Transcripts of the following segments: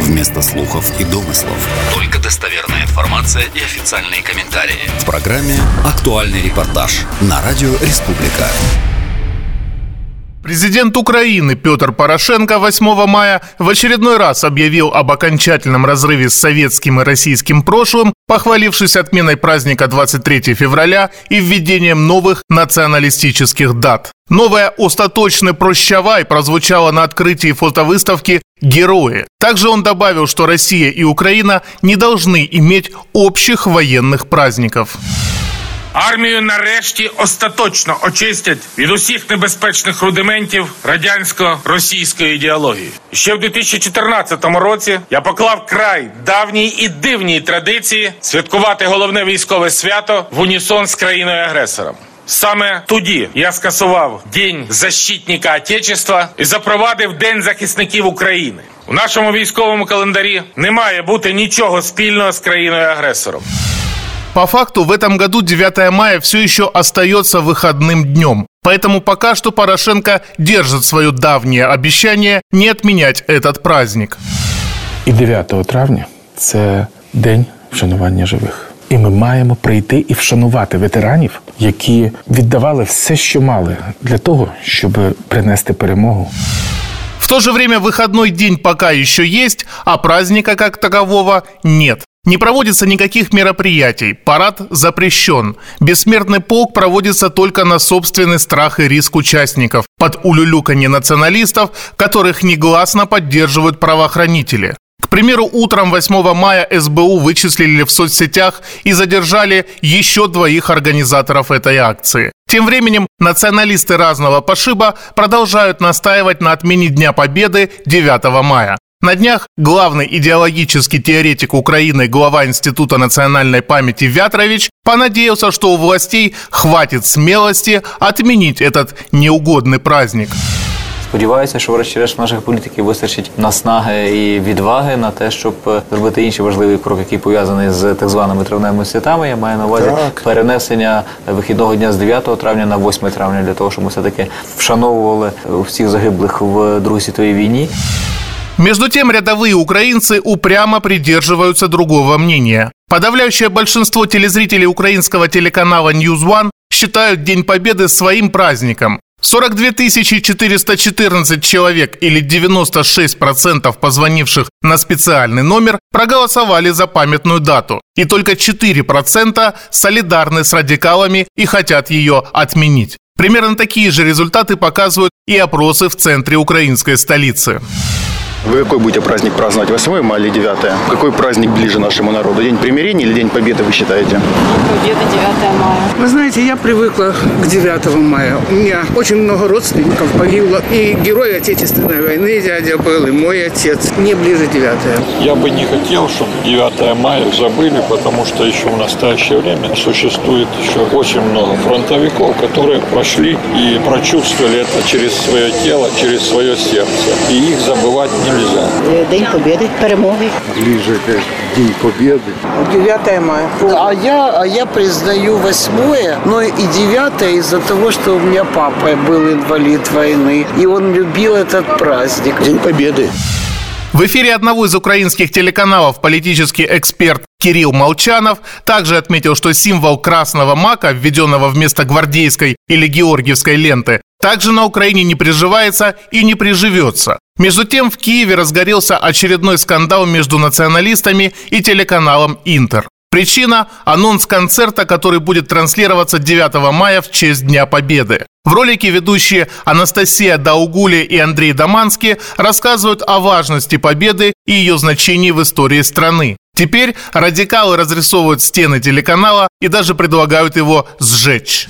вместо слухов и домыслов. Только достоверная информация и официальные комментарии. В программе «Актуальный репортаж» на Радио Республика. Президент Украины Петр Порошенко 8 мая в очередной раз объявил об окончательном разрыве с советским и российским прошлым, похвалившись отменой праздника 23 февраля и введением новых националистических дат. Новая «Остаточный прощавай» прозвучала на открытии фотовыставки «Герои». Также он добавил, что Россия и Украина не должны иметь общих военных праздников. Армію нарешті остаточно очистять від усіх небезпечних рудиментів радянсько-російської ідеології. Ще в 2014 році я поклав край давній і дивній традиції святкувати головне військове свято в унісон з країною-агресором. Саме тоді я скасував День защитника Отечества і запровадив День захисників України. У нашому військовому календарі не має бути нічого спільного з країною-агресором. По факту, в этом году 9 мая все еще остается выходным днем. Поэтому пока что Порошенко держит свое давнее обещание не отменять этот праздник. І 9 травня – це День вшанування живих. І ми маємо прийти і вшанувати ветеранів, які віддавали все, що мали, для того, щоб принести перемогу. В то же время выходной день пока еще есть, а праздника как такового нет. Не проводится никаких мероприятий, парад запрещен. Бессмертный полк проводится только на собственный страх и риск участников, под улюлюканье националистов, которых негласно поддерживают правоохранители. К примеру, утром 8 мая СБУ вычислили в соцсетях и задержали еще 2 организаторов этой акции. Тем временем националисты разного пошиба продолжают настаивать на отмене Дня Победы 9 мая. На днях главный идеологический теоретик Украины, глава Института национальной памяти Вятрович понадеялся, что у властей хватит смелости отменить этот неугодный праздник. Сподіваюся, що врешті-решт наших політиків вистачить наснаги і відваги на те, щоб зробити інший важливий крок, який пов'язаний з так званими травневими святами. Я маю на увазі перенесення вихідного дня з 9 травня на 8 травня, для того, щоб ми все-таки вшановували всіх загиблих в Другій світовій війні. Между тем, рядовые украинцы упрямо придерживаются другого мнения. Подавляющее большинство телезрителей украинского телеканала News One считают День Победы своим праздником. 42 414 человек или 96% позвонивших на специальный номер проголосовали за памятную дату. И только 4% солидарны с радикалами и хотят ее отменить. Примерно такие же результаты показывают и опросы в центре украинской столицы. Вы какой будете праздник праздновать, 8 мая или 9? Какой праздник ближе нашему народу? День примирения или День Победы, вы считаете? Победа 9 мая. Вы знаете, я привыкла к 9 мая. У меня очень много родственников погибло. И герой Отечественной войны дядя был, и мой отец. Мне ближе 9. Я бы не хотел, чтобы 9 мая забыли, потому что еще в настоящее время существует еще очень много фронтовиков, которые прошли и прочувствовали это через свое тело, через свое сердце. И их забывать нельзя. День Победы, перемоги. Ближе к День Победы. 9 мая. А я признаю 8, но и 9 из-за того, что у меня папа был инвалид войны, и он любил этот праздник. День Победы. В эфире одного из украинских телеканалов политический эксперт Кирилл Молчанов также отметил, что символ красного мака, введенного вместо гвардейской или георгиевской ленты, также на Украине не приживается и не приживется. Между тем, в Киеве разгорелся очередной скандал между националистами и телеканалом «Интер». Причина – анонс концерта, который будет транслироваться 9 мая в честь Дня Победы. В ролике ведущие Анастасия Даугули и Андрей Даманский рассказывают о важности победы и ее значении в истории страны. Теперь радикалы разрисовывают стены телеканала и даже предлагают его сжечь.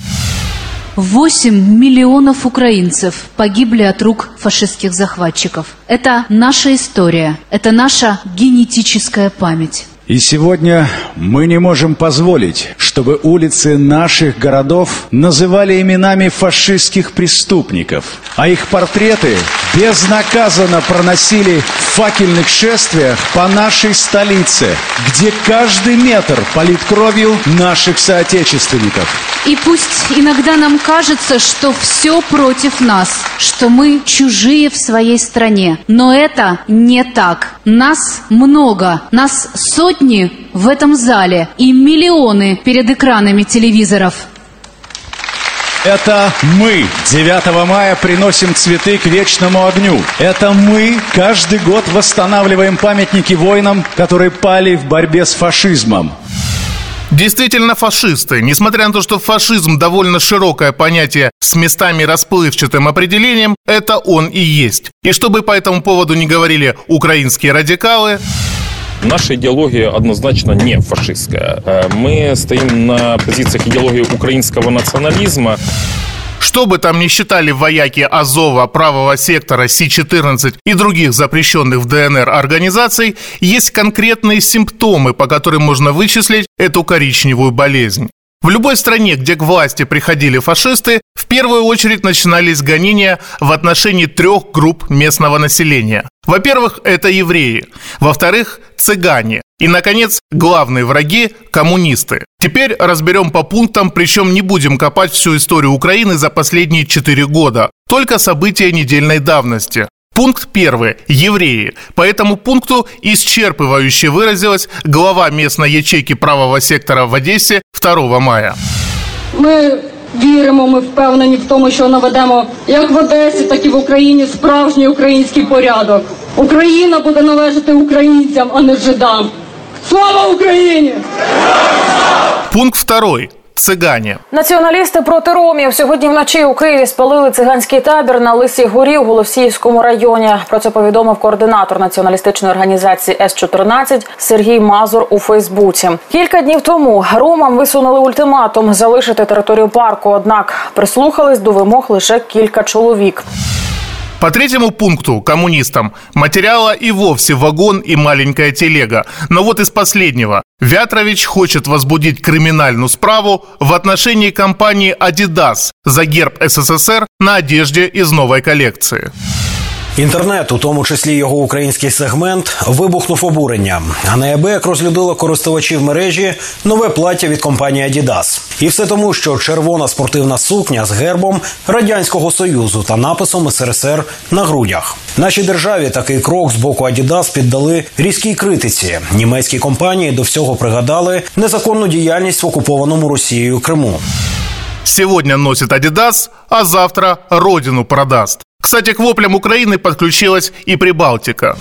8 миллионов украинцев погибли от рук фашистских захватчиков. Это наша история, это наша генетическая память. И сегодня мы не можем позволить, чтобы улицы наших городов называли именами фашистских преступников, а их портреты безнаказанно проносили в факельных шествиях по нашей столице, где каждый метр полит кровью наших соотечественников. И пусть иногда нам кажется, что все против нас, что мы чужие в своей стране, но это не так. Нас много, нас сотни в этом зале и миллионы перед экранами телевизоров. Это мы 9 мая приносим цветы к вечному огню. Это мы каждый год восстанавливаем памятники воинам, которые пали в борьбе с фашизмом. Действительно фашисты. Несмотря на то, что фашизм довольно широкое понятие с местами расплывчатым определением, это он и есть. И чтобы по этому поводу не говорили украинские радикалы... Наша идеология однозначно не фашистская. Мы стоим на позициях идеологии украинского национализма. Что бы там ни считали вояки Азова, правого сектора, Си-14 и других запрещенных в ДНР организаций, есть конкретные симптомы, по которым можно вычислить эту коричневую болезнь. В любой стране, где к власти приходили фашисты, в первую очередь начинались гонения в отношении 3 групп местного населения. Во-первых, это евреи. Во-вторых, цыгане. И, наконец, главные враги – коммунисты. Теперь разберем по пунктам, причем не будем копать всю историю Украины за последние 4 года. Только события недельной давности. Пункт 1. Евреи. По этому пункту исчерпывающе выразилась глава местной ячейки правого сектора в Одесі 2 мая. Ми віримо, ми впевнені в тому, що наведемо як в Одесі, так і в Україні справжній український порядок. Україна буде належати українцям, а не жидам. Слава Україні! Пункт 2. Цигане. Націоналісти проти ромів. Сьогодні вночі у Києві спалили циганський табір на Лисій горі у Голосіївському районі. Про це повідомив координатор націоналістичної організації С-14 Сергій Мазур у Фейсбуці. Кілька днів тому ромам висунули ультиматум залишити територію парку, однак прислухались до вимог лише кілька чоловік. По 3 пункту, коммунистам, материала и вовсе вагон и маленькая телега. Но вот из последнего. Вятрович хочет возбудить криминальную справу в отношении компании Adidas за герб СССР на одежде из новой коллекции. Інтернет, у тому числі його український сегмент, вибухнув обуренням. А неабияк розлюдило користувачів мережі нове плаття від компанії Adidas. І все тому, що червона спортивна сукня з гербом Радянського Союзу та написом СРСР на грудях. Нашій державі такий крок з боку Adidas піддали різкій критиці. Німецькі компанії до всього пригадали незаконну діяльність в окупованому Росією Криму. Сегодня носит Adidas, а завтра родину продаст. Кстати, к воплям Украины подключилась и Прибалтика.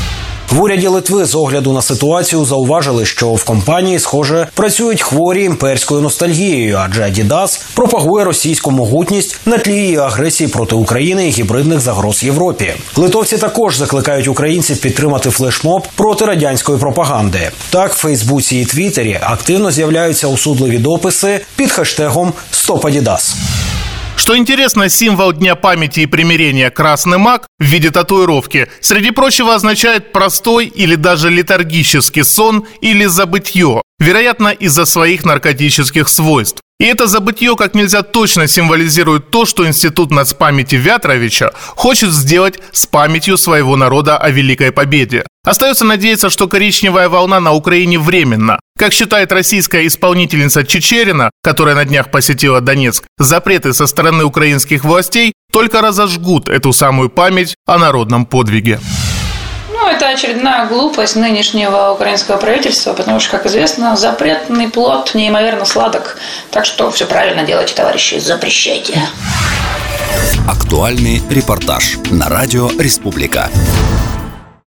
В уряді Литви з огляду на ситуацію зауважили, що в компанії, схоже, працюють хворі імперською ностальгією, адже Adidas пропагує російську могутність на тлі її агресії проти України і гібридних загроз Європі. Литовці також закликають українців підтримати флешмоб проти радянської пропаганди. Так, в Фейсбуці і Твіттері активно з'являються осудливі дописи під хештегом «Стоп Adidas». Что интересно, символ Дня памяти и примирения «Красный маг» в виде татуировки, среди прочего, означает простой или даже летаргический сон или забытье, вероятно, из-за своих наркотических свойств. И это забытье как нельзя точно символизирует то, что Институт нацпамяти Вятровича хочет сделать с памятью своего народа о Великой Победе. Остается надеяться, что коричневая волна на Украине временна. Как считает российская исполнительница Чечерина, которая на днях посетила Донецк, запреты со стороны украинских властей только разожгут эту самую память о народном подвиге. Это очередная глупость нынешнего украинского правительства, потому что, как известно, запретный плод неимоверно сладок. Так что все правильно делайте, товарищи, запрещайте. Актуальный репортаж на радио «Республика».